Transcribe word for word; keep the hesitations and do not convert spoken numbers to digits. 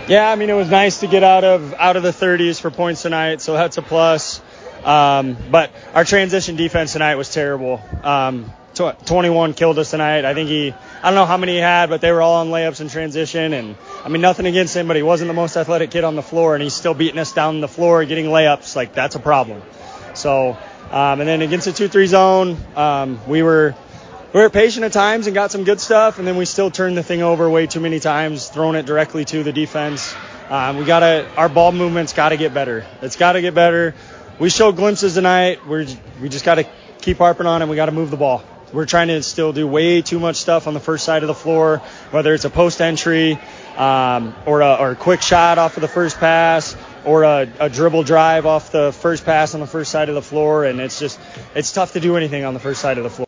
Yeah, I mean, it was nice to get out of out of the thirties for points tonight, so that's a plus. Um, but our transition defense tonight was terrible. Um, tw- twenty-one killed us tonight. I think he, I don't know how many he had, but they were all on layups in transition. And, I mean, nothing against him, but he wasn't the most athletic kid on the floor, and he's still beating us down the floor, getting layups. Like, that's a problem. So, um, and then against the two three zone, um, we were – We were patient at times and got some good stuff, and then we still turned the thing over way too many times, throwing it directly to the defense. Um, we gotta, our ball movement's got to get better. It's got to get better. We showed glimpses tonight. We're we just got to keep harping on it. We got to move the ball. We're trying to still do way too much stuff on the first side of the floor, whether it's a post entry um, or a or a quick shot off of the first pass, or a, a dribble drive off the first pass on the first side of the floor, and it's just it's tough to do anything on the first side of the floor.